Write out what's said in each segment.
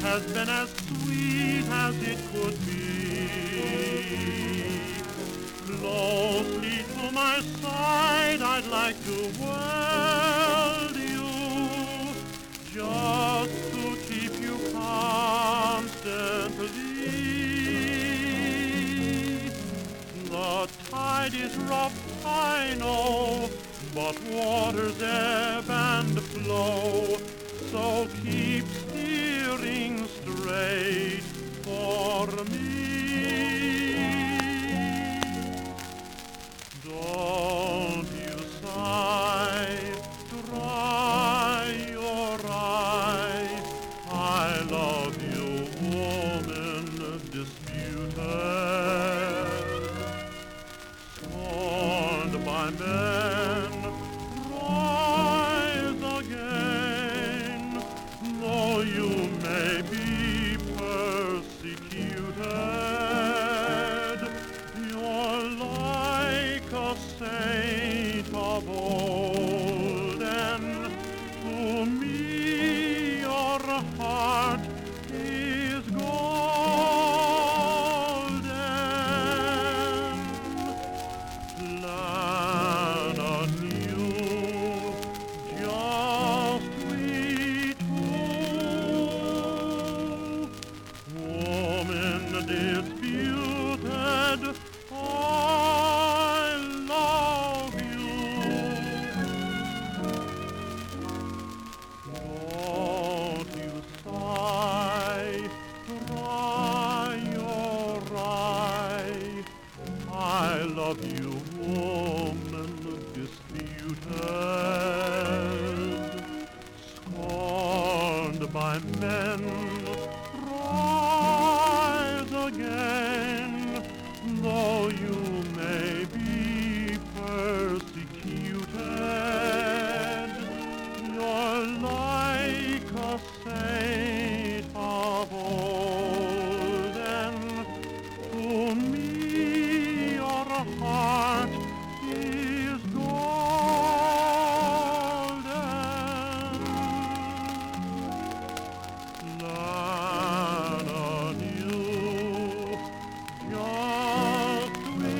has been as sweet as it could be. Closely to my side I'd like to hold you, just to keep you constantly. The tide is rough, I know, but waters ebb and flow, so keep steering straight for me. Don't you sigh, dry your eye. I love you, woman disputed, scorned by men, rise again, though you may be persecuted. You're like a saint of old, and to me your heart is golden. Plan anew, just we two, woman disputed, I love you. Don't you sigh, dry your eye. I love you, woman disputed, scorned by men, rise again, though you may be persecuted. You're like a saint of old, and to me your heart is golden. Plan anew, just we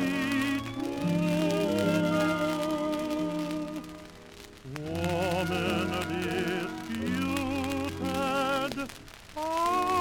two, woman disputed,